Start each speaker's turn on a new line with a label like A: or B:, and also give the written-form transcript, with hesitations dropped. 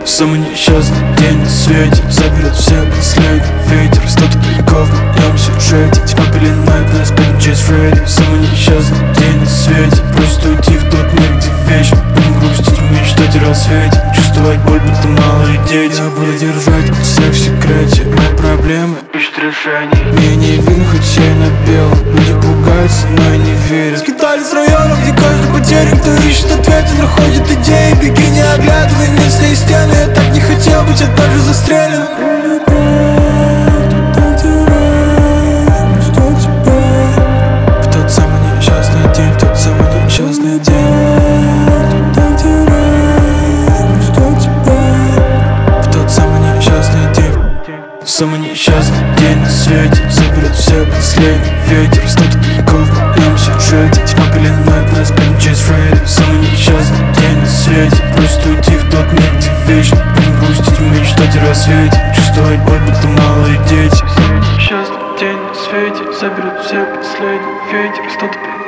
A: Самый несчастный день на свете заберет все последний ветер. 100 тупиков в моем сюжете. Тьма пеленает нас, как Джейс Фредди. Самый несчастный день на свете. Просит уйти в тот мир, где вечно будем грустить, мечтать о рассвете. Чувствовать боль, будто малые дети. Я буду держать всех в секрете. Мои проблемы ищут решение. Мне не видно, хоть я на белом. Люди пугаются, но и не верят.
B: Скитались в районах, где каждый потерян. Кто ищет ответы, находит идеи. Беги, не оглядывай местные стены. Я так не хотел быть, я также застрелен.
A: В тот самый несчастный день, в тот самый несчастный день. В тот самый несчастный день. Самый несчастный день на свете заберет все последний ветер. 100 тупиков в моем сюжете. Тьма пеленает нас, как Джейс Фредди. Самый несчастный день на свете. Просит уйти в тот мир, где вечно будем грустить, мечтать о рассвете. Чувствовать боль, будто малые дети. Самый несчастный день на свете заберет все последний ветер. 100 тупиков